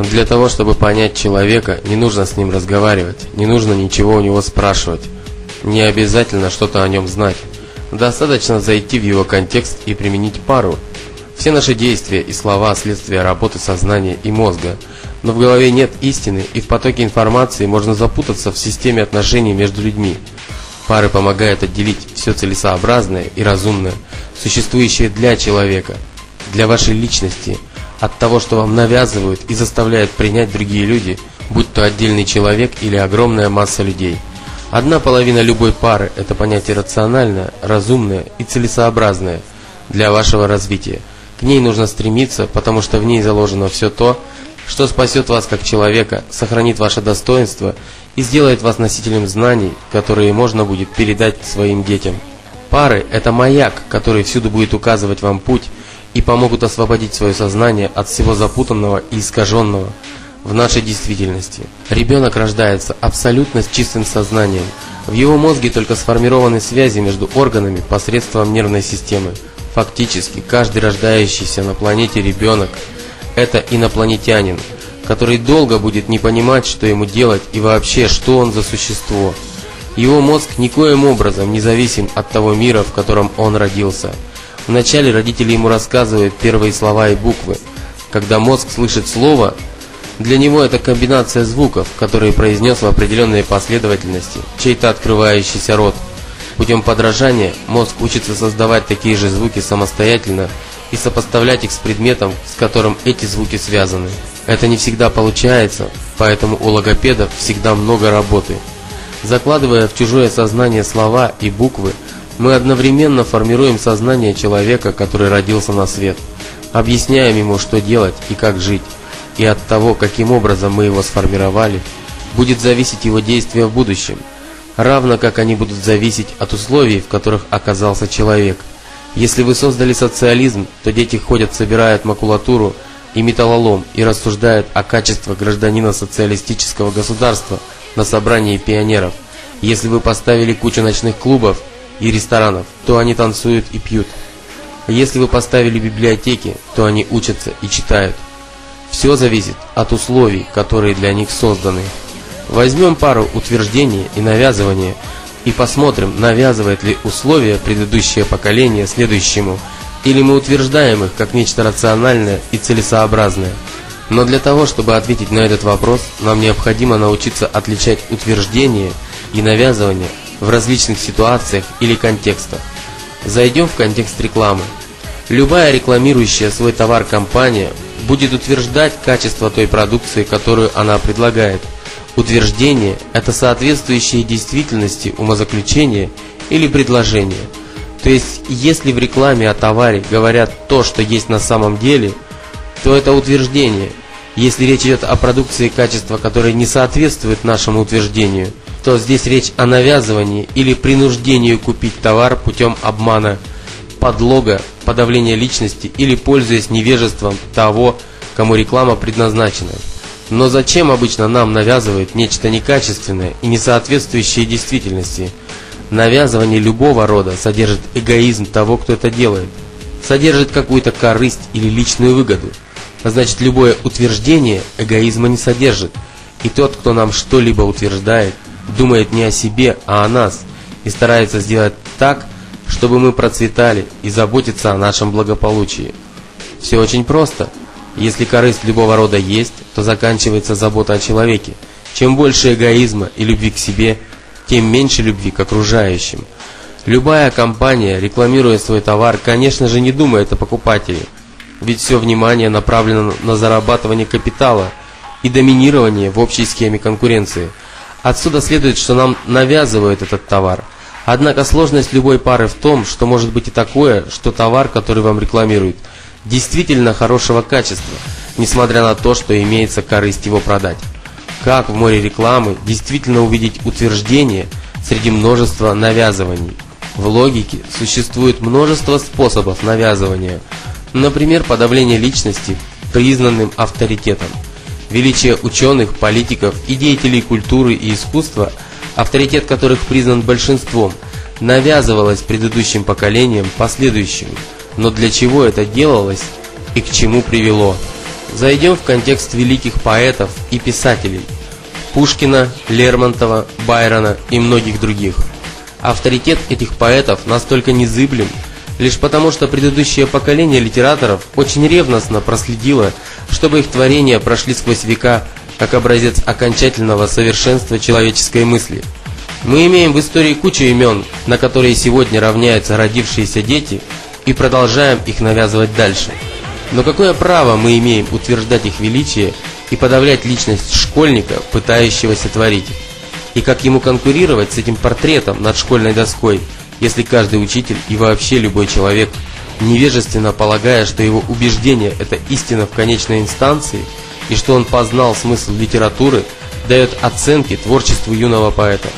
Для того, чтобы понять человека, не нужно с ним разговаривать, не нужно ничего у него спрашивать, не обязательно что-то о нем знать. Достаточно зайти в его контекст и применить пару. Все наши действия и слова – следствие работы сознания и мозга. Но в голове нет истины, и в потоке информации можно запутаться в системе отношений между людьми. Пары помогают отделить все целесообразное и разумное, существующее для человека, для вашей личности, от того, что вам навязывают и заставляют принять другие люди, будь то отдельный человек или огромная масса людей. Одна половина любой пары – это понятие рациональное, разумное и целесообразное для вашего развития. К ней нужно стремиться, потому что в ней заложено все то, что спасет вас как человека, сохранит ваше достоинство и сделает вас носителем знаний, которые можно будет передать своим детям. Пары – это маяк, который всюду будет указывать вам путь и помогут освободить свое сознание от всего запутанного и искаженного в нашей действительности. Ребенок рождается абсолютно с чистым сознанием. В его мозге только сформированы связи между органами посредством нервной системы. Фактически, каждый рождающийся на планете ребенок – это инопланетянин, который долго будет не понимать, что ему делать и вообще, что он за существо. Его мозг никоим образом не зависим от того мира, в котором он родился. Вначале родители ему рассказывают первые слова и буквы. Когда мозг слышит слово, для него это комбинация звуков, которые произнес в определенной последовательности чей-то открывающийся рот. Путем подражания мозг учится создавать такие же звуки самостоятельно и сопоставлять их с предметом, с которым эти звуки связаны. Это не всегда получается, поэтому у логопедов всегда много работы. Закладывая в чужое сознание слова и буквы, мы одновременно формируем сознание человека, который родился на свет, объясняем ему, что делать и как жить, и от того, каким образом мы его сформировали, будет зависеть его действие в будущем, равно как они будут зависеть от условий, в которых оказался человек. Если вы создали социализм, то дети ходят, собирают макулатуру и металлолом и рассуждают о качествах гражданина социалистического государства на собрании пионеров. Если вы поставили кучу ночных клубов и ресторанов, то они танцуют и пьют. Если вы поставили библиотеки, то они учатся и читают. Все зависит от условий, которые для них созданы. Возьмем пару утверждения и навязывания и посмотрим, навязывает ли условия предыдущее поколение следующему, или мы утверждаем их как нечто рациональное и целесообразное. Но для того, чтобы ответить на этот вопрос, нам необходимо научиться отличать утверждения и навязывания в различных ситуациях или контекстах. Зайдем в контекст рекламы. Любая рекламирующая свой товар компания будет утверждать качество той продукции, которую она предлагает. Утверждение – это соответствующие действительности умозаключения или предложения. То есть, если в рекламе о товаре говорят то, что есть на самом деле, то это утверждение. Если речь идет о продукции, качества которой не соответствует нашему утверждению, то здесь речь о навязывании или принуждении купить товар путем обмана, подлога, подавления личности или пользуясь невежеством того, кому реклама предназначена. Но зачем обычно нам навязывают нечто некачественное и не соответствующее действительности? Навязывание любого рода содержит эгоизм того, кто это делает, содержит какую-то корысть или личную выгоду. Значит, любое утверждение эгоизма не содержит, и тот, кто нам что-либо утверждает, думает не о себе, а о нас, и старается сделать так, чтобы мы процветали и заботиться о нашем благополучии. Все очень просто. Если корысть любого рода есть, то заканчивается забота о человеке. Чем больше эгоизма и любви к себе, тем меньше любви к окружающим. Любая компания, рекламируя свой товар, конечно же, не думает о покупателе, ведь все внимание направлено на зарабатывание капитала и доминирование в общей схеме конкуренции. Отсюда следует, что нам навязывают этот товар. Однако сложность любой пары в том, что может быть и такое, что товар, который вам рекламируют, действительно хорошего качества, несмотря на то, что имеется корысть его продать. Как в море рекламы действительно увидеть утверждение среди множества навязываний? В логике существует множество способов навязывания. Например, подавление личности признанным авторитетом. Величие ученых, политиков и деятелей культуры и искусства, авторитет которых признан большинством, навязывалось предыдущим поколениям последующим. Но для чего это делалось и к чему привело? Зайдем в контекст великих поэтов и писателей Пушкина, Лермонтова, Байрона и многих других. Авторитет этих поэтов настолько незыблем, лишь потому, что предыдущее поколение литераторов очень ревностно проследило, чтобы их творения прошли сквозь века как образец окончательного совершенства человеческой мысли. Мы имеем в истории кучу имен, на которые сегодня равняются родившиеся дети, и продолжаем их навязывать дальше. Но какое право мы имеем утверждать их величие и подавлять личность школьника, пытающегося творить? И как ему конкурировать с этим портретом над школьной доской, если каждый учитель и вообще любой человек, невежественно полагая, что его убеждение – это истина в конечной инстанции, и что он познал смысл литературы, дает оценки творчеству юного поэта?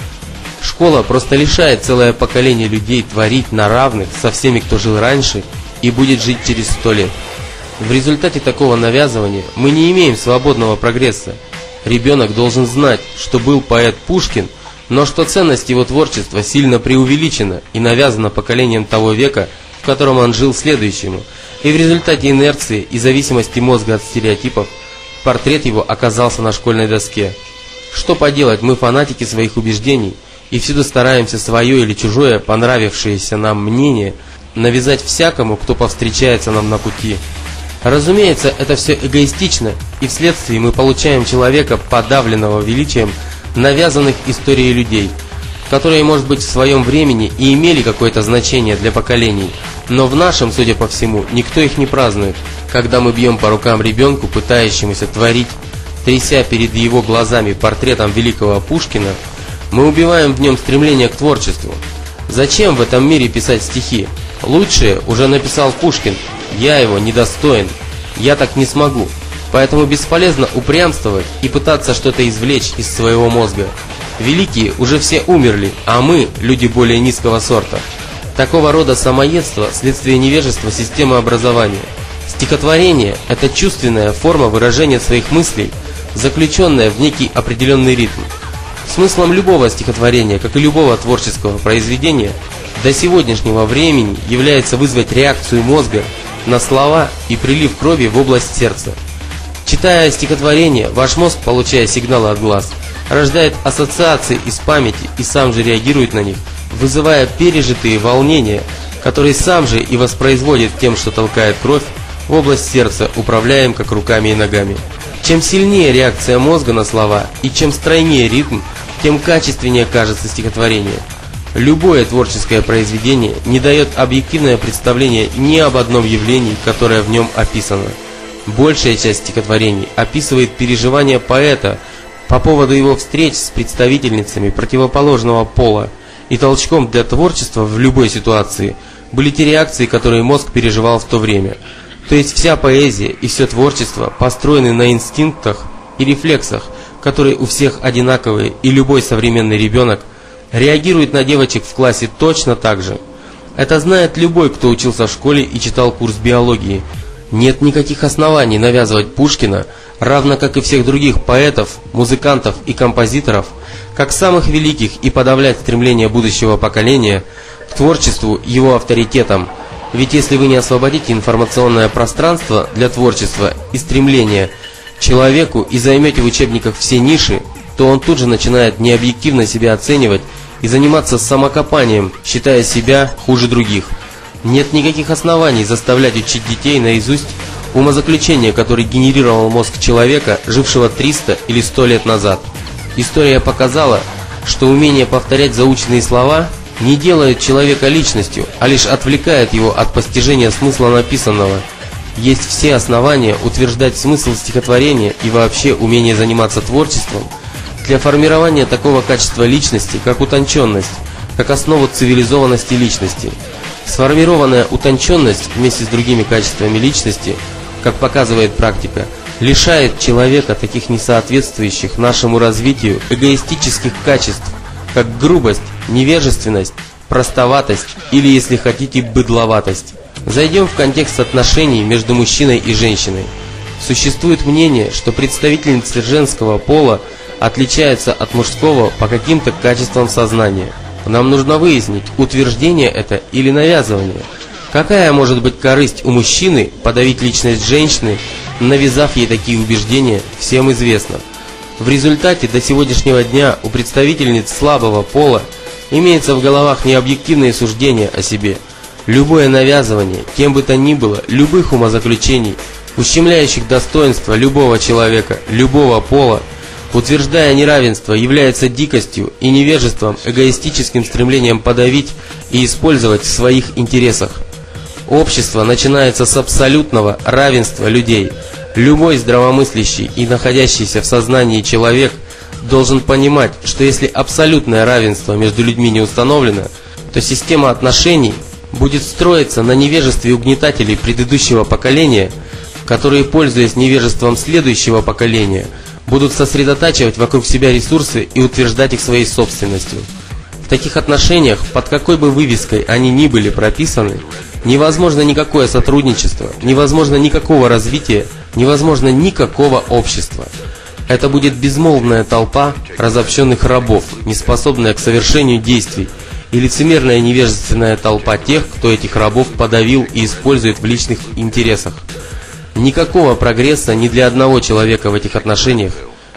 Школа просто лишает целое поколение людей творить на равных со всеми, кто жил раньше и будет жить через 100 лет. В результате такого навязывания мы не имеем свободного прогресса. Ребенок должен знать, что был поэт Пушкин, но что ценность его творчества сильно преувеличена и навязана поколением того века, в котором он жил, следующему. И в результате инерции и зависимости мозга от стереотипов портрет его оказался на школьной доске. Что поделать, мы фанатики своих убеждений и всюду стараемся свое или чужое, понравившееся нам мнение навязать всякому, кто повстречается нам на пути. Разумеется, это все эгоистично, и вследствие мы получаем человека, подавленного величием навязанных историей людей, которые, может быть, в своем времени и имели какое-то значение для поколений, но в нашем, судя по всему, никто их не празднует. Когда мы бьем по рукам ребенку, пытающемуся творить, тряся перед его глазами портретом великого Пушкина, мы убиваем в нем стремление к творчеству. Зачем в этом мире писать стихи? Лучшее уже написал Пушкин. Я его недостоин. Я так не смогу. Поэтому бесполезно упрямствовать и пытаться что-то извлечь из своего мозга. Великие уже все умерли, а мы – люди более низкого сорта. Такого рода самоедство – следствие невежества системы образования. Стихотворение – это чувственная форма выражения своих мыслей, заключенная в некий определенный ритм. Смыслом любого стихотворения, как и любого творческого произведения, до сегодняшнего времени является вызвать реакцию мозга на слова и прилив крови в область сердца. Читая стихотворение, ваш мозг, получая сигналы от глаз, рождает ассоциации из памяти и сам же реагирует на них, вызывая пережитые волнения, которые сам же и воспроизводит тем, что толкает кровь в область сердца, управляем как руками и ногами. Чем сильнее реакция мозга на слова и чем стройнее ритм, тем качественнее кажется стихотворение. Любое творческое произведение не дает объективное представление ни об одном явлении, которое в нем описано. Большая часть стихотворений описывает переживания поэта по поводу его встреч с представительницами противоположного пола, и толчком для творчества в любой ситуации были те реакции, которые мозг переживал в то время. То есть вся поэзия и все творчество построены на инстинктах и рефлексах, которые у всех одинаковые, и любой современный ребенок реагирует на девочек в классе точно так же. Это знает любой, кто учился в школе и читал курс биологии. Нет никаких оснований навязывать Пушкина, равно как и всех других поэтов, музыкантов и композиторов, как самых великих, и подавлять стремление будущего поколения к творчеству его авторитетом. Ведь если вы не освободите информационное пространство для творчества и стремления человеку и займете в учебниках все ниши, то он тут же начинает необъективно себя оценивать и заниматься самокопанием, считая себя хуже других. Нет никаких оснований заставлять учить детей наизусть умозаключения, которые генерировал мозг человека, жившего 300 или 100 лет назад. История показала, что умение повторять заученные слова не делает человека личностью, а лишь отвлекает его от постижения смысла написанного. Есть все основания утверждать смысл стихотворения и вообще умение заниматься творчеством для формирования такого качества личности, как утонченность, как основу цивилизованности личности. Сформированная утонченность вместе с другими качествами личности, как показывает практика, лишает человека таких несоответствующих нашему развитию эгоистических качеств, как грубость, невежественность, простоватость или, если хотите, быдловатость. Зайдем в контекст отношений между мужчиной и женщиной. Существует мнение, что представительницы женского пола отличаются от мужского по каким-то качествам сознания. Нам нужно выяснить, утверждение это или навязывание. Какая может быть корысть у мужчины подавить личность женщины навязав ей такие убеждения, всем известно. В результате до сегодняшнего дня у представительниц слабого пола имеется в головах необъективные суждения о себе. Любое навязывание, кем бы то ни было, любых умозаключений, ущемляющих достоинство любого человека, любого пола, утверждая неравенство, является дикостью и невежеством, эгоистическим стремлением подавить и использовать в своих интересах. Общество начинается с абсолютного равенства людей. Любой здравомыслящий и находящийся в сознании человек должен понимать, что если абсолютное равенство между людьми не установлено, то система отношений будет строиться на невежестве угнетателей предыдущего поколения, которые, пользуясь невежеством следующего поколения, будут сосредотачивать вокруг себя ресурсы и утверждать их своей собственностью. В таких отношениях, под какой бы вывеской они ни были прописаны, невозможно никакое сотрудничество, невозможно никакого развития, невозможно никакого общества. Это будет безмолвная толпа разобщенных рабов, неспособная к совершению действий, и лицемерная невежественная толпа тех, кто этих рабов подавил и использует в личных интересах. Никакого прогресса ни для одного человека в этих отношениях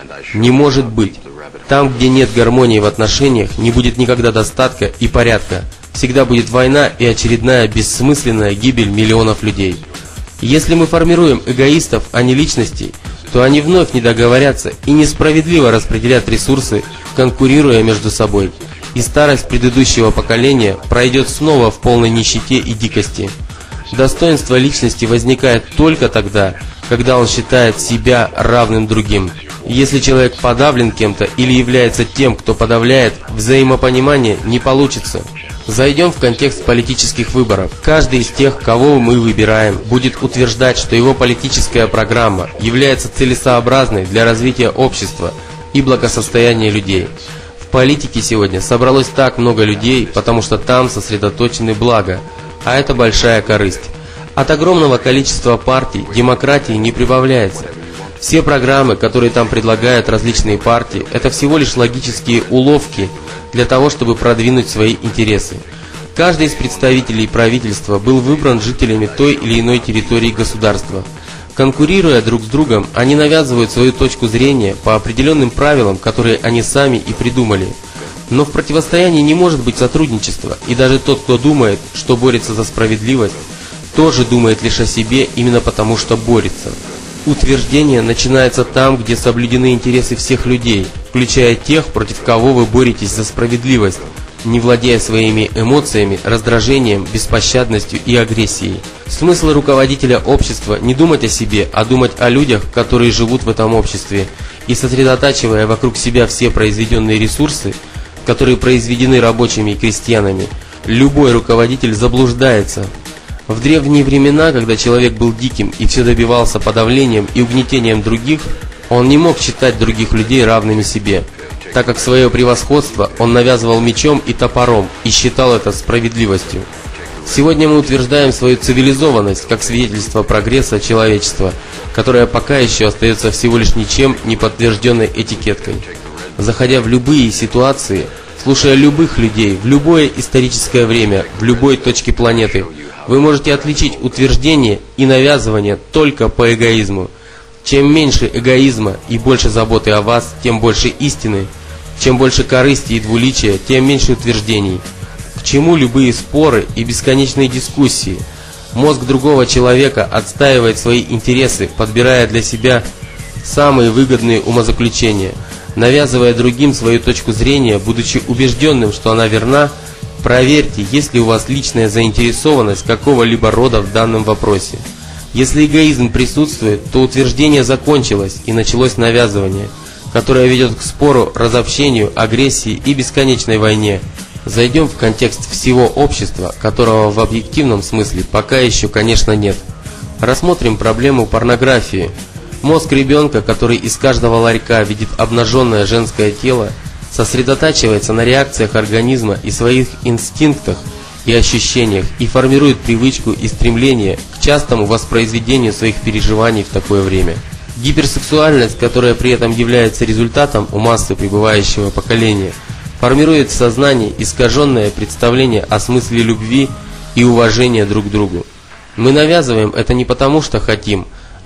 не может быть. Там, где нет гармонии в отношениях, не будет никогда достатка и порядка. Всегда будет война и очередная бессмысленная гибель миллионов людей. Если мы формируем эгоистов, а не личностей, то они вновь не договорятся и несправедливо распределят ресурсы, конкурируя между собой. И старость предыдущего поколения пройдет снова в полной нищете и дикости. Достоинство личности возникает только тогда, когда он считает себя равным другим. Если человек подавлен кем-то или является тем, кто подавляет, взаимопонимание не получится. Зайдем в контекст политических выборов. Каждый из тех, кого мы выбираем, будет утверждать, что его политическая программа является целесообразной для развития общества и благосостояния людей. В политике сегодня собралось так много людей, потому что там сосредоточены блага, а это большая корысть. От огромного количества партий демократии не прибавляется. Все программы, которые там предлагают различные партии, это всего лишь логические уловки для того, чтобы продвинуть свои интересы. Каждый из представителей правительства был выбран жителями той или иной территории государства. Конкурируя друг с другом, они навязывают свою точку зрения по определенным правилам, которые они сами и придумали. Но в противостоянии не может быть сотрудничества, и даже тот, кто думает, что борется за справедливость, тоже думает лишь о себе именно потому, что борется. Утверждение начинается там, где соблюдены интересы всех людей, включая тех, против кого вы боретесь за справедливость, не владея своими эмоциями, раздражением, беспощадностью и агрессией. Смысл руководителя общества не думать о себе, а думать о людях, которые живут в этом обществе, и сосредотачивая вокруг себя все произведенные ресурсы, которые произведены рабочими и крестьянами, любой руководитель заблуждается. В древние времена, когда человек был диким и все добивался подавлением и угнетением других, он не мог считать других людей равными себе, так как свое превосходство он навязывал мечом и топором и считал это справедливостью. Сегодня мы утверждаем свою цивилизованность как свидетельство прогресса человечества, которое пока еще остается всего лишь ничем не подтвержденной этикеткой. Заходя в любые ситуации, слушая любых людей, в любое историческое время, в любой точке планеты, вы можете отличить утверждение и навязывание только по эгоизму. Чем меньше эгоизма и больше заботы о вас, тем больше истины. Чем больше корысти и двуличия, тем меньше утверждений. К чему любые споры и бесконечные дискуссии? Мозг другого человека отстаивает свои интересы, подбирая для себя самые выгодные умозаключения, навязывая другим свою точку зрения, будучи убежденным, что она верна. Проверьте, есть ли у вас личная заинтересованность какого-либо рода в данном вопросе. Если эгоизм присутствует, то утверждение закончилось и началось навязывание, которое ведет к спору, разобщению, агрессии и бесконечной войне. Зайдем в контекст всего общества, которого в объективном смысле пока еще, конечно, нет. Рассмотрим проблему порнографии. Мозг ребенка, который из каждого ларька видит обнаженное женское тело, сосредотачивается на реакциях организма и своих инстинктах и ощущениях и формирует привычку и стремление к частому воспроизведению своих переживаний в такое время. Гиперсексуальность, которая при этом является результатом у массы пребывающего поколения, формирует в сознании искаженное представление о смысле любви и уважения друг к другу. Мы навязываем это не потому, что хотим,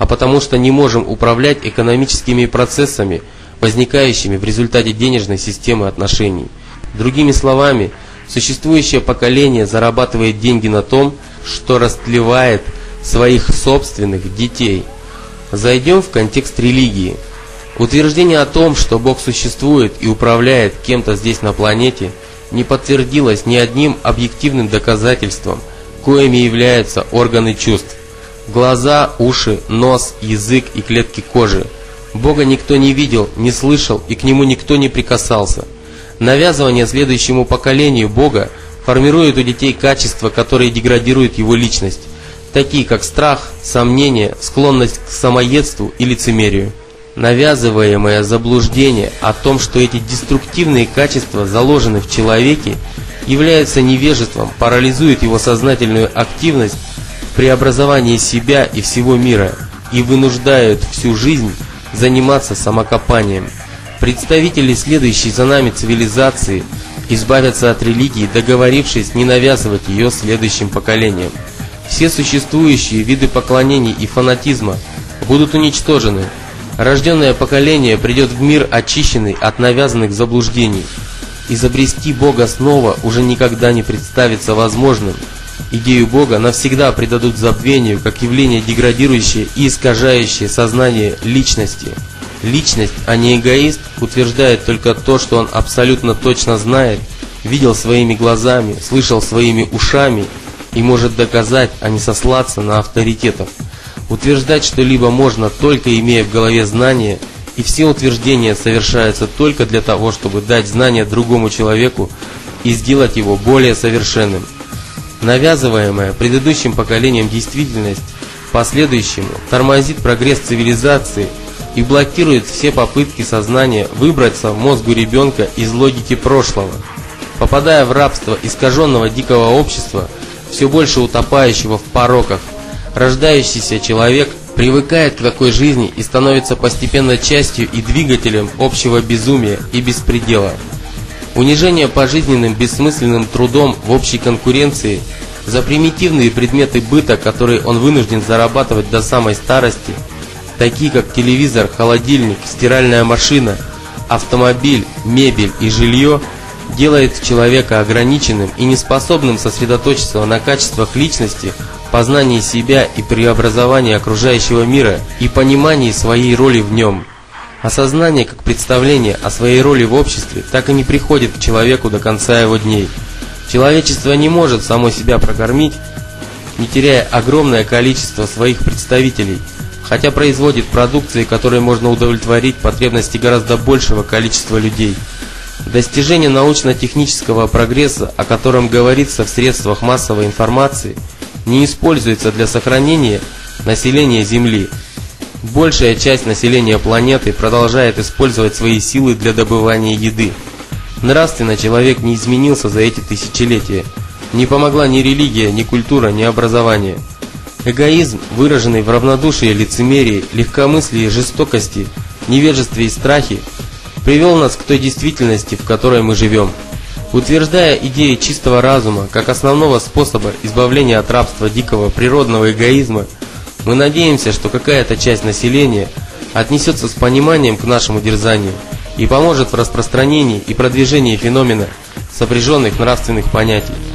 а потому что не можем управлять экономическими процессами, возникающими в результате денежной системы отношений. Другими словами, существующее поколение зарабатывает деньги на том, что растлевает своих собственных детей. Зайдем в контекст религии. Утверждение о том, что Бог существует и управляет кем-то здесь на планете, не подтвердилось ни одним объективным доказательством, коими являются органы чувств. Глаза, уши, нос, язык и клетки кожи. Бога никто не видел, не слышал и к Нему никто не прикасался. Навязывание следующему поколению Бога формирует у детей качества, которые деградируют его личность, такие как страх, сомнение, склонность к самоедству и лицемерию. Навязываемое заблуждение о том, что эти деструктивные качества заложены в человеке, является невежеством, парализует его сознательную активность в преобразовании себя и всего мира и вынуждают всю жизнь заниматься самокопанием. Представители следующей за нами цивилизации избавятся от религии, договорившись не навязывать ее следующим поколениям. Все существующие виды поклонений и фанатизма будут уничтожены. Рожденное поколение придет в мир очищенный от навязанных заблуждений. Изобрести Бога снова уже никогда не представится возможным. Идею Бога навсегда предадут забвению как явление деградирующее и искажающее сознание личности. Личность, а не эгоист, утверждает только то, что он абсолютно точно знает, видел своими глазами, слышал своими ушами и может доказать, а не сослаться на авторитетов. Утверждать что-либо можно только имея в голове знания, и все утверждения совершаются только для того, чтобы дать знания другому человеку и сделать его более совершенным. Навязываемая предыдущим поколением действительность последующему тормозит прогресс цивилизации и блокирует все попытки сознания выбраться мозгу ребенка из логики прошлого. Попадая в рабство искаженного дикого общества, все больше утопающего в пороках, рождающийся человек привыкает к такой жизни и становится постепенно частью и двигателем общего безумия и беспредела. Унижение пожизненным бессмысленным трудом в общей конкуренции за примитивные предметы быта, которые он вынужден зарабатывать до самой старости, такие как телевизор, холодильник, стиральная машина, автомобиль, мебель и жилье, делает человека ограниченным и неспособным сосредоточиться на качествах личности, познании себя и преобразовании окружающего мира и понимании своей роли в нем. Осознание как представление о своей роли в обществе так и не приходит к человеку до конца его дней. Человечество не может само себя прокормить, не теряя огромное количество своих представителей, хотя производит продукции, которой можно удовлетворить потребности гораздо большего количества людей. Достижение научно-технического прогресса, о котором говорится в средствах массовой информации, не используется для сохранения населения Земли. Большая часть населения планеты продолжает использовать свои силы для добывания еды. Нравственно человек не изменился за эти тысячелетия. Не помогла ни религия, ни культура, ни образование. Эгоизм, выраженный в равнодушии, лицемерии, легкомыслии, жестокости, невежестве и страхе, привел нас к той действительности, в которой мы живем. Утверждая идеи чистого разума как основного способа избавления от рабства дикого природного эгоизма, мы надеемся, что какая-то часть населения отнесется с пониманием к нашему дерзанию и поможет в распространении и продвижении феномена сопряженных нравственных понятий.